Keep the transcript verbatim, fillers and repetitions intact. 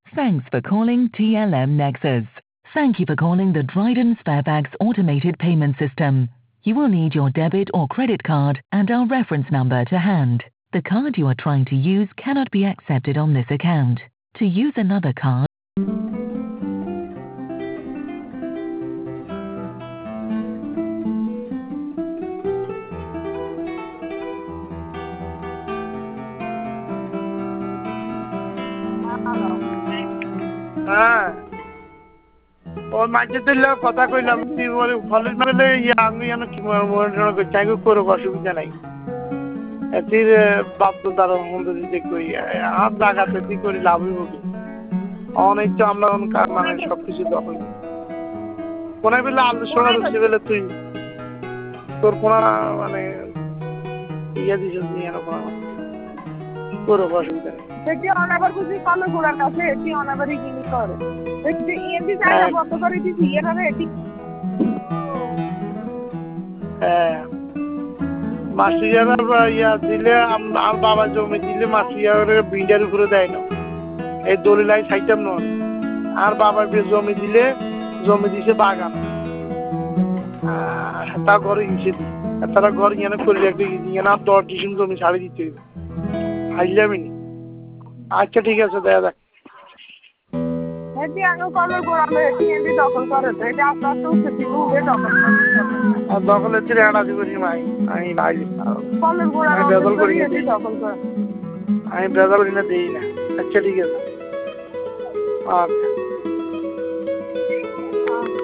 Thanks for calling T L M Nexus. Thank you for calling the Dryden Sparebags automated payment system. You will need your debit or credit card and our reference number to hand. The card you are trying to use cannot be accepted on this account. To use another card, হ্যাঁ ও মাঝে দিলে কথা কইলাম তুই বলে ফলের মানে ইয়া আমি জানো কি মনে করছি আমি করো অসুবিধা নাই এটির বাপ তার মন্দির দিকে কই আর জায়গাতে তুই করে লাভ হইব কি অনেক তো আমরা মানে সবকিছু দখল কোন বেলা আলু সোনা রুচি বেলা তুই তোর কোন মানে ইয়া দিছিস নি আর কোন করো অসুবিধা নেই সেটি অনাবার বুঝি কল গোড়ার কাছে এটি অনাবারই কিনি করে এটি এমনি জায়গা বন্ধ করে দিছি এভাবে এটি হ্যাঁ মাসিয়ারা ইয়া দিলে আর বাবা জমি দিলে মাসিয়ারে বিন্ডার উপরে দেয় না এই দলিলাই খাইতাম না আর বাবা জমি দিলে জমি দিছে বাগান তা ঘরে গেছে তারা ঘর ইয়ানে করে রাখবে ইয়ানে আর দশ ডিসিম জমি ছাড়ি দিতে হবে আইলামি আচ্ছা ঠিক আছে দেয়া দেখ এটি আনো কলের গোড়ালে এটি এমনি দখল করে তো এটা আস্তে আস্তে উঠে দিল উঠে দখল আর দখলের ছিল একটা করি মাই আমি নাই কলের গোড়ালে বেদল করি এটি দখল করে আমি বেদল করি না দেই না আচ্ছা ঠিক আছে আচ্ছা